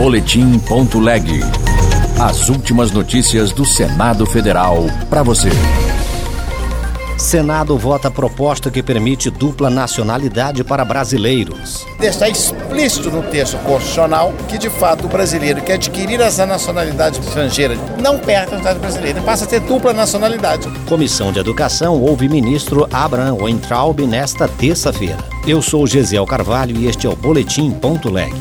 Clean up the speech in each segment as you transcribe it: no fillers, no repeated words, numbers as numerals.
Boletim.leg. As últimas notícias do Senado Federal para você. Senado vota proposta que permite dupla nacionalidade para brasileiros. Está explícito no texto constitucional que, de fato, o brasileiro que adquirir essa nacionalidade estrangeira não perde a nacionalidade brasileira, passa a ter dupla nacionalidade. Comissão de Educação ouve ministro Abraham Weintraub nesta terça-feira. Eu sou Gesiel Carvalho e este é o Boletim.leg.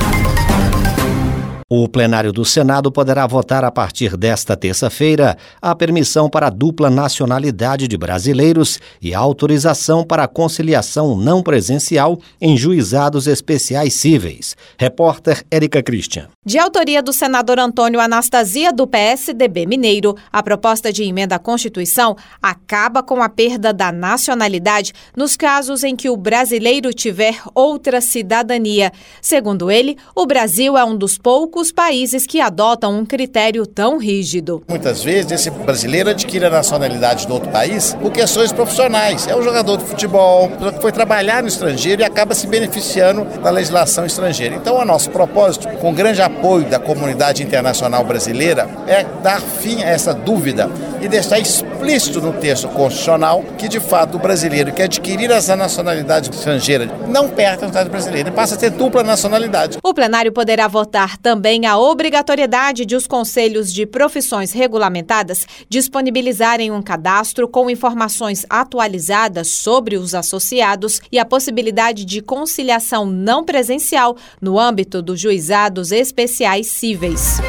O plenário do Senado poderá votar a partir desta terça-feira a permissão para a dupla nacionalidade de brasileiros e a autorização para a conciliação não presencial em juizados especiais cíveis. Repórter Érica Christian. De autoria do senador Antônio Anastasia, do PSDB mineiro, a proposta de emenda à Constituição acaba com a perda da nacionalidade nos casos em que o brasileiro tiver outra cidadania. Segundo ele, o Brasil é um dos poucos países que adotam um critério tão rígido. Muitas vezes esse brasileiro adquire a nacionalidade de outro país por questões profissionais. É um jogador de futebol, que foi trabalhar no estrangeiro e acaba se beneficiando da legislação estrangeira. Então, o nosso propósito, com grande apoio da comunidade internacional brasileira, é dar fim a essa dúvida e deixar explícito no texto constitucional que, de fato, o brasileiro que adquirir essa nacionalidade estrangeira não perde a nacionalidade brasileira, passa a ter dupla nacionalidade. O plenário poderá votar também a obrigatoriedade de os conselhos de profissões regulamentadas disponibilizarem um cadastro com informações atualizadas sobre os associados e a possibilidade de conciliação não presencial no âmbito dos juizados especiais cíveis.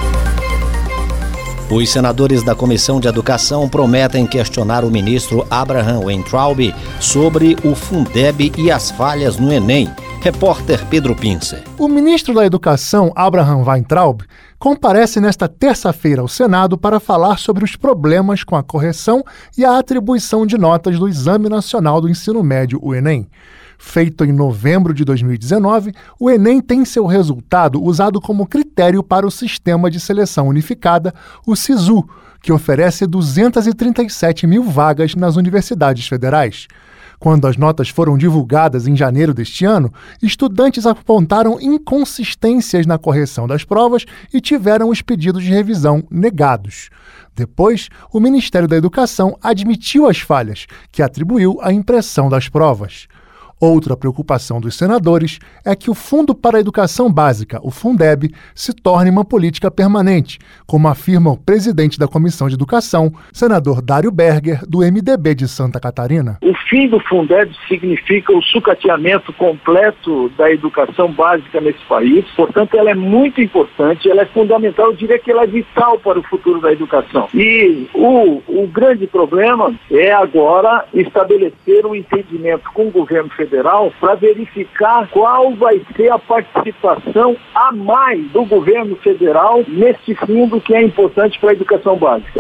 Os senadores da Comissão de Educação prometem questionar o ministro Abraham Weintraub sobre o Fundeb e as falhas no Enem. Repórter Pedro Pincer. O ministro da Educação, Abraham Weintraub, comparece nesta terça-feira ao Senado para falar sobre os problemas com a correção e a atribuição de notas do Exame Nacional do Ensino Médio, o Enem. Feito em novembro de 2019, o Enem tem seu resultado usado como critério para o Sistema de Seleção Unificada, o SISU, que oferece 237 mil vagas nas universidades federais. Quando as notas foram divulgadas em janeiro deste ano, estudantes apontaram inconsistências na correção das provas e tiveram os pedidos de revisão negados. Depois, o Ministério da Educação admitiu as falhas, que atribuiu à impressão das provas. Outra preocupação dos senadores é que o Fundo para a Educação Básica, o Fundeb, se torne uma política permanente, como afirma o presidente da Comissão de Educação, senador Dário Berger, do MDB de Santa Catarina. O fim do Fundeb significa o sucateamento completo da educação básica nesse país. Portanto, ela é muito importante, ela é fundamental, eu diria que ela é vital para o futuro da educação. E o grande problema é agora estabelecer um entendimento com o governo federal para verificar qual vai ser a participação a mais do governo federal nesse fundo que é importante para a educação básica.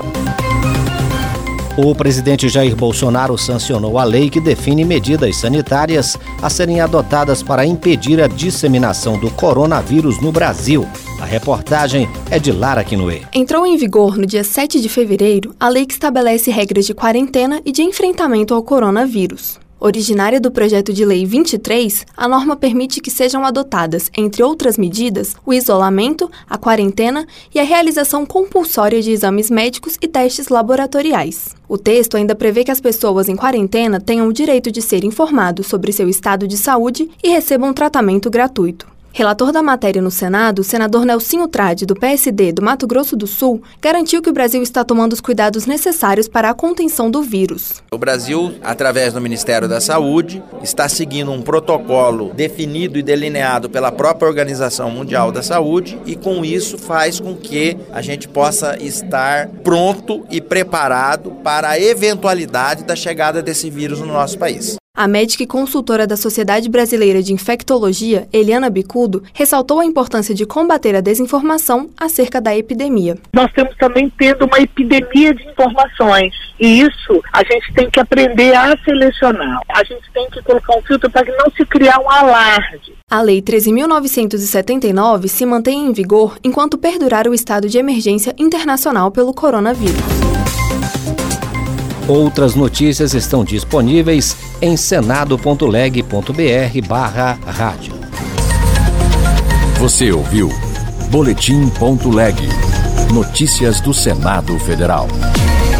O presidente Jair Bolsonaro sancionou a lei que define medidas sanitárias a serem adotadas para impedir a disseminação do coronavírus no Brasil. A reportagem é de Lara Quinoé. Entrou em vigor no dia 7 de fevereiro a lei que estabelece regras de quarentena e de enfrentamento ao coronavírus. Originária do projeto de lei 23, a norma permite que sejam adotadas, entre outras medidas, o isolamento, a quarentena e a realização compulsória de exames médicos e testes laboratoriais. O texto ainda prevê que as pessoas em quarentena tenham o direito de ser informados sobre seu estado de saúde e recebam um tratamento gratuito. Relator da matéria no Senado, o senador Nelsinho Trade, do PSD do Mato Grosso do Sul, garantiu que o Brasil está tomando os cuidados necessários para a contenção do vírus. O Brasil, através do Ministério da Saúde, está seguindo um protocolo definido e delineado pela própria Organização Mundial da Saúde e com isso faz com que a gente possa estar pronto e preparado para a eventualidade da chegada desse vírus no nosso país. A médica e consultora da Sociedade Brasileira de Infectologia, Eliana Bicudo, ressaltou a importância de combater a desinformação acerca da epidemia. Nós estamos também tendo uma epidemia de informações e isso a gente tem que aprender a selecionar. A gente tem que colocar um filtro para que não se criar um alarde. A Lei 13.979 se mantém em vigor enquanto perdurar o estado de emergência internacional pelo coronavírus. Outras notícias estão disponíveis em senado.leg.br/rádio. Você ouviu Boletim.leg. Notícias do Senado Federal.